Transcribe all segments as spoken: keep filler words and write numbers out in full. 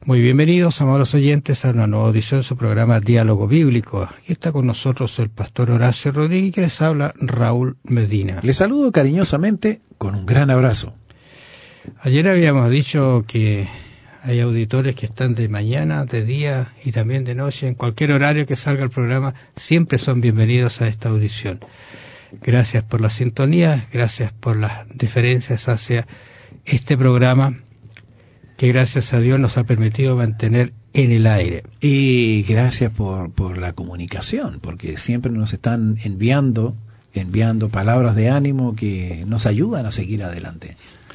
Muy bienvenidos, amados oyentes, a una nueva edición de su programa Diálogo Bíblico. Aquí está con nosotros el pastor Horacio Rodríguez, que les habla Raúl Medina. Les saludo cariñosamente con un gran abrazo. Ayer habíamos dicho que hay auditores que están de mañana, de día y también de noche. En cualquier horario que salga el programa, siempre son bienvenidos a esta audición. Gracias por la sintonía, gracias por las diferencias hacia este programa que gracias a Dios nos ha permitido mantener en el aire. Y gracias por, por la comunicación, porque siempre nos están enviando, enviando palabras de ánimo que nos ayudan a seguir adelante.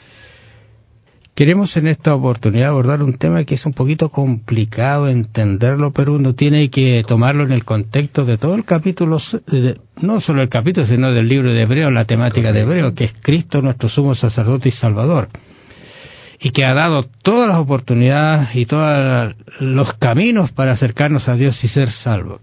Queremos en esta oportunidad abordar un tema que es un poquito complicado entenderlo, pero uno tiene que tomarlo en el contexto de todo el capítulo, no solo el capítulo, sino del libro de Hebreos, la temática Correcto. de Hebreos, que es Cristo nuestro sumo sacerdote y salvador, y que ha dado todas las oportunidades y todos los caminos para acercarnos a Dios y ser salvos.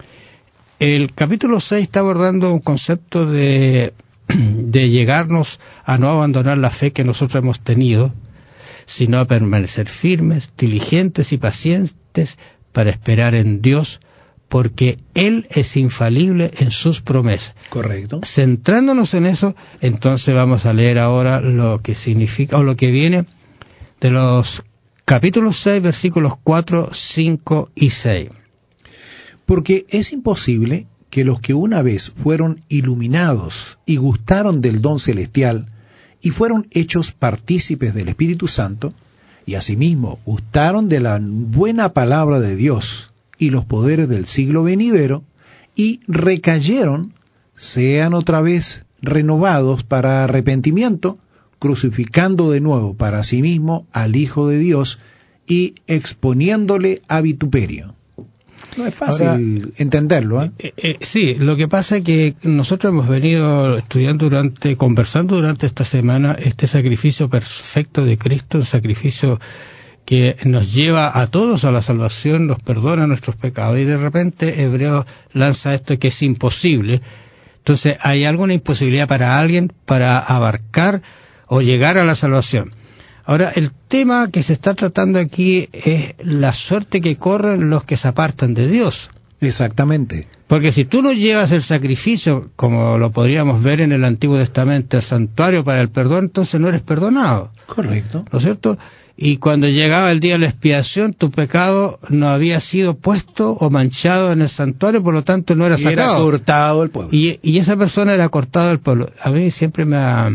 El capítulo seis está abordando un concepto de, de llegarnos a no abandonar la fe que nosotros hemos tenido, sino a permanecer firmes, diligentes y pacientes para esperar en Dios, porque Él es infalible en sus promesas. Correcto. Centrándonos en eso, entonces vamos a leer ahora lo que significa, o lo que viene de los capítulos seis, versículos cuatro, cinco y seis. Porque es imposible que los que una vez fueron iluminados y gustaron del don celestial y fueron hechos partícipes del Espíritu Santo, y asimismo gustaron de la buena palabra de Dios y los poderes del siglo venidero, y recayeron, sean otra vez renovados para arrepentimiento, crucificando de nuevo para sí mismo al Hijo de Dios y exponiéndole a vituperio. No es fácil Ahora, entenderlo, ¿eh? Eh, eh, sí, lo que pasa es que nosotros hemos venido estudiando durante, conversando durante esta semana este sacrificio perfecto de Cristo, un sacrificio que nos lleva a todos a la salvación, nos perdona nuestros pecados, y de repente Hebreos lanza esto que es imposible. Entonces, ¿hay alguna imposibilidad para alguien para abarcar o llegar a la salvación? Ahora, el tema que se está tratando aquí es la suerte que corren los que se apartan de Dios. Exactamente. Porque si tú no llevas el sacrificio, como lo podríamos ver en el Antiguo Testamento, el santuario para el perdón, entonces no eres perdonado. Correcto. ¿No es cierto? Y cuando llegaba el día de la expiación, tu pecado no había sido puesto o manchado en el santuario, por lo tanto no era y sacado. Era cortado del pueblo. Y, y esa persona era cortada del pueblo. A mí siempre me ha...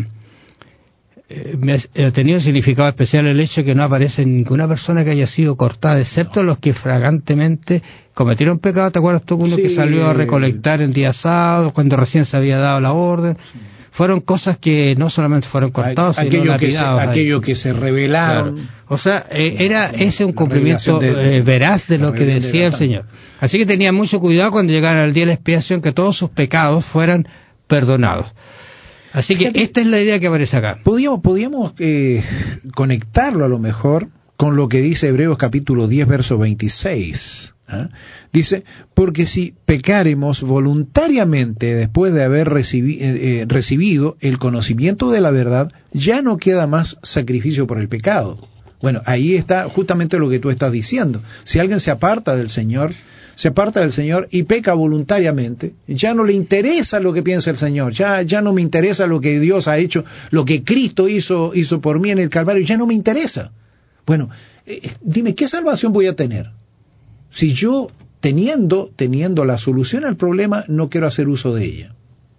me ha tenido un significado especial el hecho de que no aparece ninguna persona que haya sido cortada, excepto no. los que fragantemente cometieron pecado. ¿Te acuerdas tú uno sí. que salió a recolectar en día sábado, cuando recién se había dado la orden? Sí. Fueron cosas que no solamente fueron cortados, a, sino lapidados. Aquello que se revelaron. Claro. O sea, eh, era ese un cumplimiento de, eh, veraz de lo que decía el Señor. Así que tenía mucho cuidado cuando llegara el día de la expiación, que todos sus pecados fueran perdonados. Así que esta es la idea que aparece acá. Podíamos, podíamos eh, conectarlo a lo mejor con lo que dice Hebreos capítulo diez, verso veintiséis. ¿eh? Dice, porque si pecáremos voluntariamente después de haber recibi- eh, recibido el conocimiento de la verdad, ya no queda más sacrificio por el pecado. Bueno, ahí está justamente lo que tú estás diciendo. Si alguien se aparta del Señor, se aparta del Señor y peca voluntariamente, ya no le interesa lo que piensa el Señor, ya, ya no me interesa lo que Dios ha hecho, lo que Cristo hizo, hizo por mí en el Calvario, ya no me interesa. Bueno, eh, dime, ¿qué salvación voy a tener? Si yo, teniendo, teniendo la solución al problema, no quiero hacer uso de ella.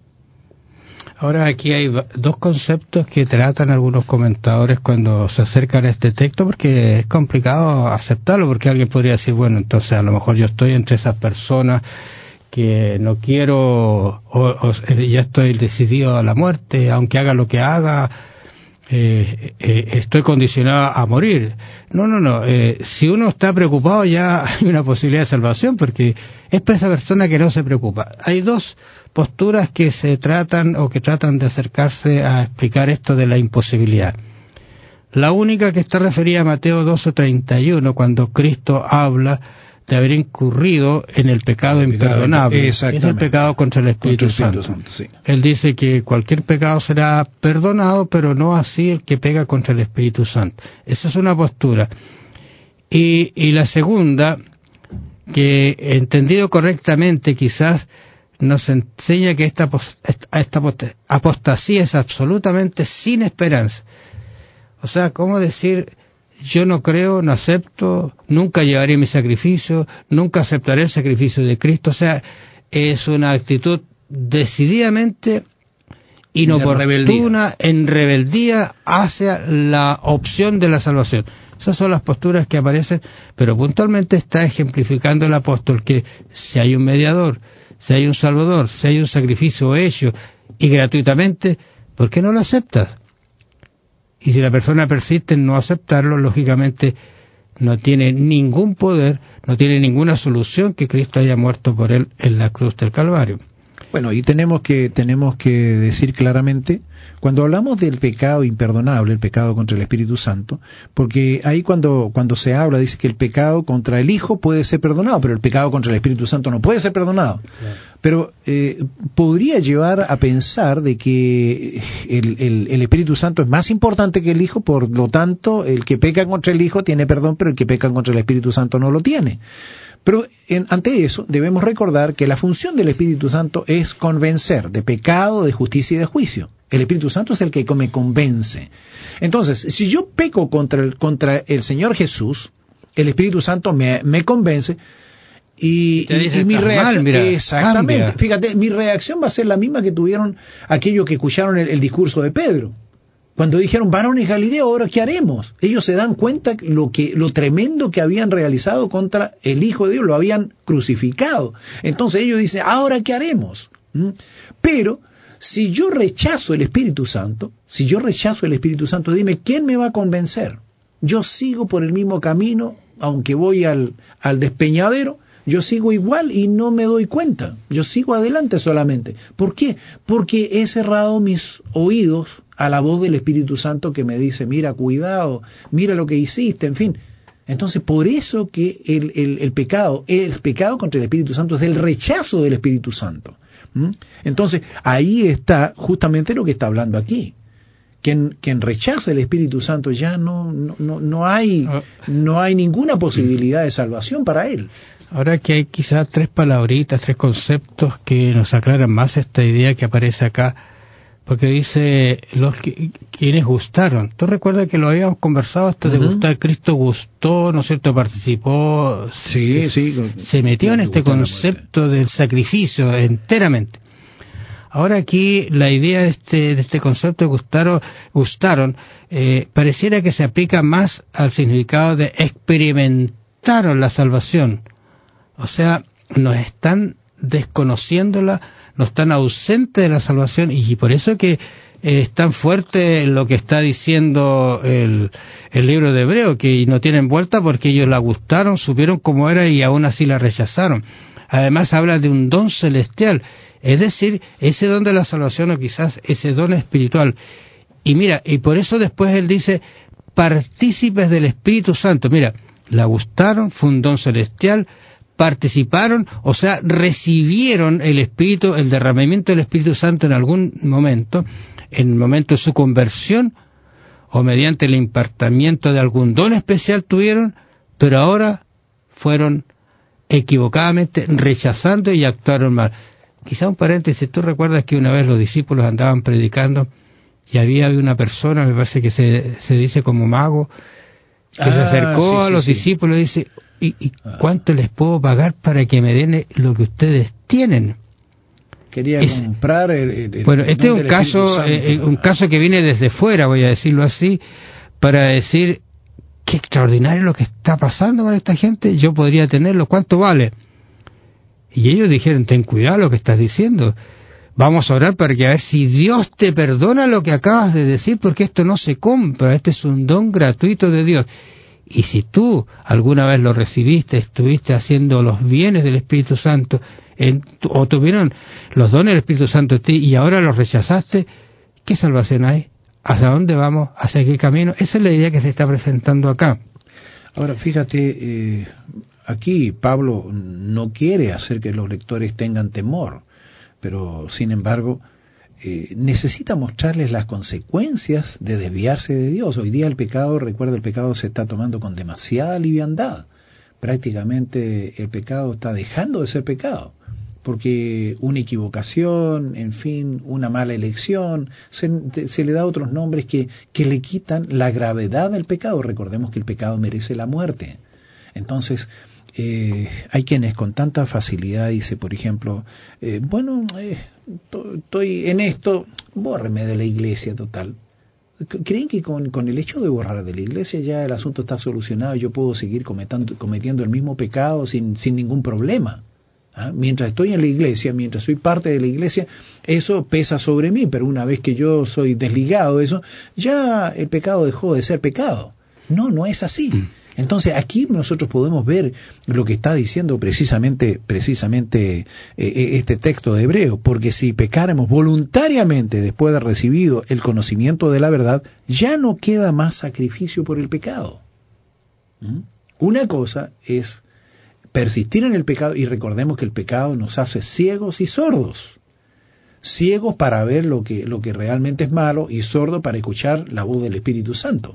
Ahora aquí hay dos conceptos que tratan algunos comentadores cuando se acercan a este texto, porque es complicado aceptarlo, porque alguien podría decir, bueno, entonces a lo mejor yo estoy entre esas personas que no quiero, o, o ya estoy decidido a la muerte, aunque haga lo que haga, eh, eh, estoy condicionado a morir. No, no, no, eh, si uno está preocupado ya hay una posibilidad de salvación, porque es para esa persona que no se preocupa. Hay dos posturas que se tratan o que tratan de acercarse a explicar esto de la imposibilidad. La única que está referida a Mateo doce treinta y uno, cuando Cristo habla de haber incurrido en el pecado el imperdonable, es el pecado contra el Espíritu, contra el Espíritu Santo. Santo sí. Él dice que cualquier pecado será perdonado, pero no así el que pega contra el Espíritu Santo. Esa es una postura. Y, y la segunda, que entendido correctamente quizás nos enseña que esta, esta apostasía es absolutamente sin esperanza. O sea, ¿cómo decir, yo no creo, no acepto, nunca llevaré mi sacrificio, nunca aceptaré el sacrificio de Cristo? O sea, es una actitud decididamente inoportuna, en rebeldía hacia la opción de la salvación. Esas son las posturas que aparecen, pero puntualmente está ejemplificando el apóstol que si hay un mediador, si hay un salvador, si hay un sacrificio hecho y gratuitamente, ¿por qué no lo aceptas? Y si la persona persiste en no aceptarlo, lógicamente no tiene ningún poder, no tiene ninguna solución que Cristo haya muerto por él en la cruz del Calvario. Bueno, y tenemos que tenemos que decir claramente, cuando hablamos del pecado imperdonable, el pecado contra el Espíritu Santo, porque ahí cuando cuando se habla, dice que el pecado contra el Hijo puede ser perdonado, pero el pecado contra el Espíritu Santo no puede ser perdonado. Claro. Pero eh, podría llevar a pensar de que el, el, el Espíritu Santo es más importante que el Hijo, por lo tanto, el que peca contra el Hijo tiene perdón, pero el que peca contra el Espíritu Santo no lo tiene. Pero en, ante eso debemos recordar que la función del Espíritu Santo es convencer de pecado, de justicia y de juicio. El Espíritu Santo es el que me convence. Entonces, si yo peco contra el, contra el Señor Jesús, el Espíritu Santo me, me convence y, y, y mi reacción... Mal, exactamente. Cambia. Fíjate, mi reacción va a ser la misma que tuvieron aquellos que escucharon el, el discurso de Pedro. Cuando dijeron, varones Galileo, ¿ahora qué haremos? Ellos se dan cuenta lo que lo tremendo que habían realizado contra el Hijo de Dios, lo habían crucificado. Entonces ellos dicen, ¿ahora qué haremos? ¿Mm? Pero si yo rechazo el Espíritu Santo, si yo rechazo el Espíritu Santo, dime, ¿quién me va a convencer? Yo sigo por el mismo camino, aunque voy al, al despeñadero, yo sigo igual y no me doy cuenta. Yo sigo adelante solamente. ¿Por qué? Porque he cerrado mis oídos a la voz del Espíritu Santo que me dice, mira, cuidado, mira lo que hiciste, en fin. Entonces, por eso que el, el, el pecado, el pecado contra el Espíritu Santo es el rechazo del Espíritu Santo. ¿Mm? Entonces, ahí está justamente lo que está hablando aquí. Quien, quien rechaza el Espíritu Santo ya no, no, no, no hay, no hay ninguna posibilidad de salvación para él. Ahora que hay quizás tres palabritas, tres conceptos que nos aclaran más esta idea que aparece acá, porque dice los que, quienes gustaron. ¿Tú recuerdas que lo habíamos conversado esto uh-huh. de gustar? Cristo gustó, ¿no es cierto? Participó, sí, se, sí, se metió en este concepto del sacrificio enteramente. Ahora aquí la idea de este, de este concepto de gustaron, gustaron eh, pareciera que se aplica más al significado de experimentaron la salvación. O sea, nos están desconociéndola, no están ausentes de la salvación, y por eso que eh, es tan fuerte lo que está diciendo el, el libro de Hebreo, que no tienen vuelta porque ellos la gustaron, supieron cómo era y aún así la rechazaron. Además habla de un don celestial, es decir, ese don de la salvación o quizás ese don espiritual. Y mira, y por eso después él dice, partícipes del Espíritu Santo. Mira, la gustaron, fue un don celestial, participaron, o sea, recibieron el Espíritu, el derramamiento del Espíritu Santo en algún momento, en el momento de su conversión, o mediante el impartimiento de algún don especial tuvieron, pero ahora fueron equivocadamente rechazando y actuaron mal. Quizá un paréntesis, ¿tú recuerdas que una vez los discípulos andaban predicando y había una persona, me parece que se, se dice como mago, que ah, se acercó sí, a los sí, discípulos y dice, ¿y, y cuánto les puedo pagar para que me den lo que ustedes tienen? Quería es, comprar el, el bueno, este es un caso, eh, un caso que viene desde fuera, voy a decirlo así, para decir qué extraordinario lo que está pasando con esta gente, yo podría tenerlo, ¿cuánto vale? Y ellos dijeron, ten cuidado lo que estás diciendo, vamos a orar para que a ver si Dios te perdona lo que acabas de decir, porque esto no se compra, este es un don gratuito de Dios. Y si tú alguna vez lo recibiste, estuviste haciendo los bienes del Espíritu Santo, en, o tuvieron los dones del Espíritu Santo en ti y ahora los rechazaste, ¿qué salvación hay? ¿Hacia dónde vamos? ¿Hacia qué camino? Esa es la idea que se está presentando acá. Ahora, fíjate, eh, aquí Pablo no quiere hacer que los lectores tengan temor, pero sin embargo, eh, necesita mostrarles las consecuencias de desviarse de Dios. Hoy día el pecado, recuerda, el pecado se está tomando con demasiada liviandad. Prácticamente el pecado está dejando de ser pecado, porque una equivocación, en fin, una mala elección, se, se le da otros nombres que, que le quitan la gravedad del pecado. Recordemos que el pecado merece la muerte. Entonces, eh, hay quienes con tanta facilidad dice, por ejemplo, eh, bueno, eh, estoy en esto, bórreme de la iglesia, total. ¿Creen que con, con el hecho de borrar de la iglesia ya el asunto está solucionado y yo puedo seguir cometiendo, cometiendo el mismo pecado sin, sin ningún problema? ¿Ah? Mientras estoy en la iglesia, mientras soy parte de la iglesia, eso pesa sobre mí, pero una vez que yo soy desligado de eso, ya el pecado dejó de ser pecado. No, no es así. Entonces aquí nosotros podemos ver lo que está diciendo precisamente, precisamente eh, este texto de Hebreo, porque si pecáramos voluntariamente después de haber recibido el conocimiento de la verdad, ya no queda más sacrificio por el pecado. ¿Mm? Una cosa es persistir en el pecado, y recordemos que el pecado nos hace ciegos y sordos. Ciegos para ver lo que, lo que realmente es malo y sordos para escuchar la voz del Espíritu Santo.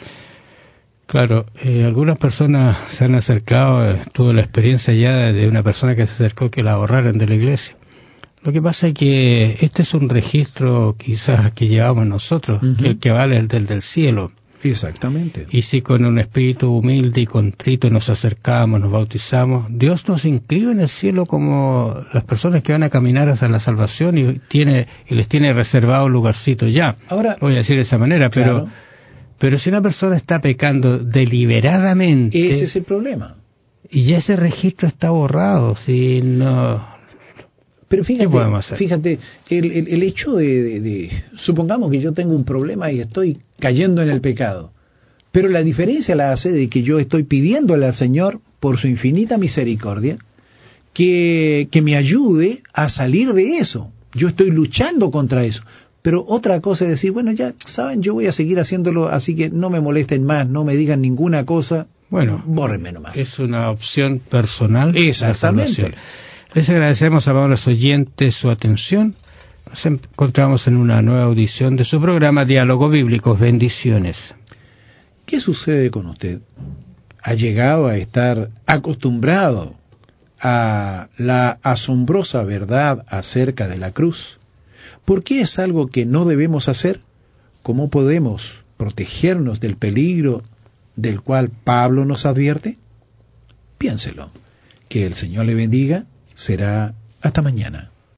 Claro, eh, algunas personas se han acercado, eh, tuve la experiencia ya de, de una persona que se acercó que la borraran de la iglesia. Lo que pasa es que este es un registro quizás que llevamos nosotros, uh-huh. que el que vale es el del, del cielo. Exactamente. Y si con un espíritu humilde y contrito nos acercamos, nos bautizamos, Dios nos inscribe en el cielo como las personas que van a caminar hacia la salvación y tiene y les tiene reservado un lugarcito ya. Ahora, voy a decir de esa manera, claro. pero pero si una persona está pecando deliberadamente, ese es el problema. Y ya ese registro está borrado, si no. Pero fíjate, ¿qué podemos hacer? Fíjate, el, el, el hecho de, de, de, supongamos que yo tengo un problema y estoy cayendo en el pecado, pero la diferencia la hace de que yo estoy pidiéndole al Señor, por su infinita misericordia, que, que me ayude a salir de eso. Yo estoy luchando contra eso. Pero otra cosa es decir, bueno, ya saben, yo voy a seguir haciéndolo, así que no me molesten más, no me digan ninguna cosa, bueno, bórrenme nomás. Es una opción personal. Exactamente. Les agradecemos, amables oyentes, su atención. Nos encontramos en una nueva audición de su programa Diálogo Bíblico. Bendiciones. ¿Qué sucede con usted? ¿Ha llegado a estar acostumbrado a la asombrosa verdad acerca de la cruz? ¿Por qué es algo que no debemos hacer? ¿Cómo podemos protegernos del peligro del cual Pablo nos advierte? Piénselo. Que el Señor le bendiga. Será hasta mañana.